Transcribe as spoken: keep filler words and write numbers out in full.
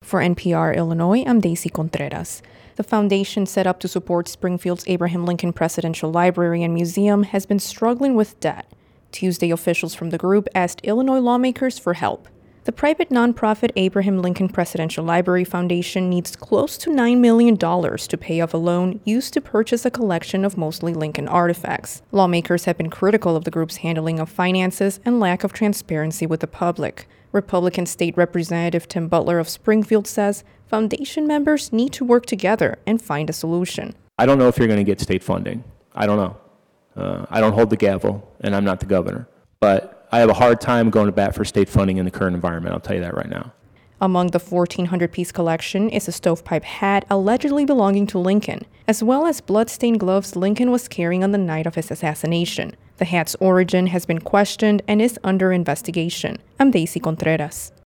For N P R Illinois, I'm Daisy Contreras. The foundation set up to support Springfield's Abraham Lincoln Presidential Library and Museum has been struggling with debt. Tuesday, officials from the group asked Illinois lawmakers for help. The private nonprofit Abraham Lincoln Presidential Library Foundation needs close to nine million dollars to pay off a loan used to purchase a collection of mostly Lincoln artifacts. Lawmakers have been critical of the group's handling of finances and lack of transparency with the public. Republican State Representative Tim Butler of Springfield says foundation members need to work together and find a solution. I don't know if you're going to get state funding. I don't know. Uh, I don't hold the gavel, and I'm not the governor. But I have a hard time going to bat for state funding in the current environment, I'll tell you that right now. Among the fourteen hundred piece collection is a stovepipe hat allegedly belonging to Lincoln, as well as blood-stained gloves Lincoln was carrying on the night of his assassination. The hat's origin has been questioned and is under investigation. I'm Daisy Contreras.